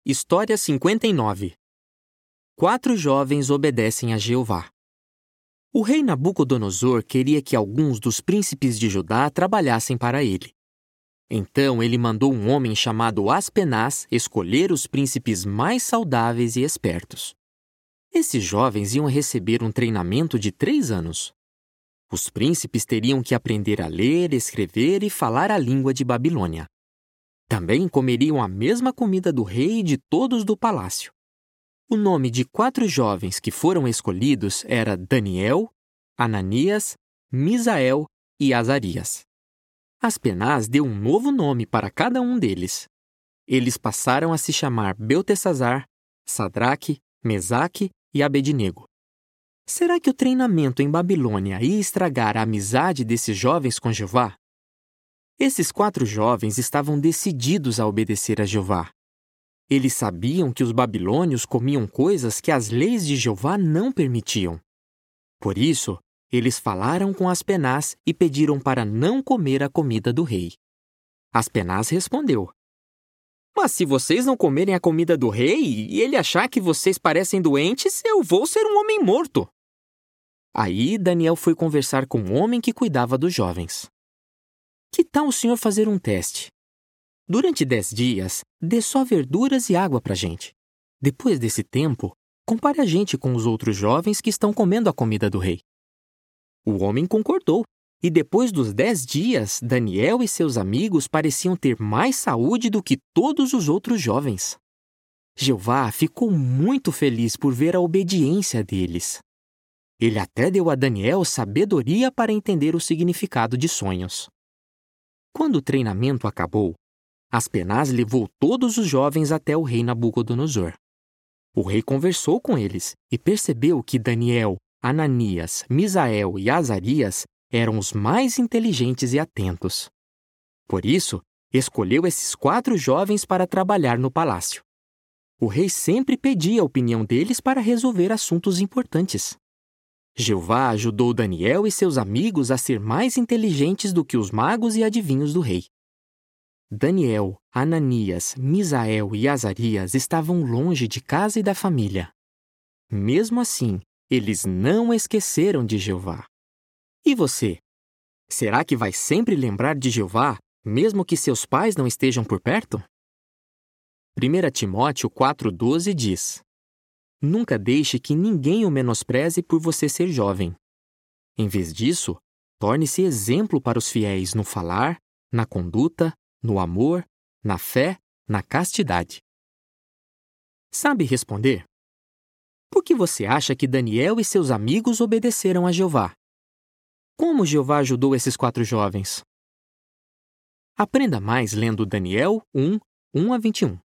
História 59. 4 jovens obedecem a Jeová. O rei Nabucodonosor queria que alguns dos príncipes de Judá trabalhassem para ele. Então ele mandou um homem chamado Aspenaz escolher os príncipes mais saudáveis e espertos. Esses jovens iam receber um treinamento de 3 anos. Os príncipes teriam que aprender a ler, escrever e falar a língua de Babilônia. Também comeriam a mesma comida do rei e de todos do palácio. O nome de 4 jovens que foram escolhidos era Daniel, Ananias, Misael e Azarias. Aspenaz deu um novo nome para cada um deles. Eles passaram a se chamar Beltesazar, Sadraque, Mesaque e Abednego. Será que o treinamento em Babilônia ia estragar a amizade desses jovens com Jeová? Esses 4 jovens estavam decididos a obedecer a Jeová. Eles sabiam que os babilônios comiam coisas que as leis de Jeová não permitiam. Por isso, eles falaram com Aspenaz e pediram para não comer a comida do rei. Aspenaz respondeu: "Mas se vocês não comerem a comida do rei e ele achar que vocês parecem doentes, eu vou ser um homem morto." Aí Daniel foi conversar com o homem que cuidava dos jovens. "Que tal o senhor fazer um teste? Durante 10 dias, dê só verduras e água para a gente. Depois desse tempo, compare a gente com os outros jovens que estão comendo a comida do rei." O homem concordou, e depois dos 10 dias, Daniel e seus amigos pareciam ter mais saúde do que todos os outros jovens. Jeová ficou muito feliz por ver a obediência deles. Ele até deu a Daniel sabedoria para entender o significado de sonhos. Quando o treinamento acabou, Aspenaz levou todos os jovens até o rei Nabucodonosor. O rei conversou com eles e percebeu que Daniel, Ananias, Misael e Azarias eram os mais inteligentes e atentos. Por isso, escolheu esses 4 jovens para trabalhar no palácio. O rei sempre pedia a opinião deles para resolver assuntos importantes. Jeová ajudou Daniel e seus amigos a ser mais inteligentes do que os magos e adivinhos do rei. Daniel, Ananias, Misael e Azarias estavam longe de casa e da família. Mesmo assim, eles não esqueceram de Jeová. E você? Será que vai sempre lembrar de Jeová, mesmo que seus pais não estejam por perto? 1 Timóteo 4,12 diz: "Nunca deixe que ninguém o menospreze por você ser jovem. Em vez disso, torne-se exemplo para os fiéis no falar, na conduta, no amor, na fé, na castidade." Sabe responder? Por que você acha que Daniel e seus amigos obedeceram a Jeová? Como Jeová ajudou esses 4 jovens? Aprenda mais lendo Daniel 1, 1 a 21.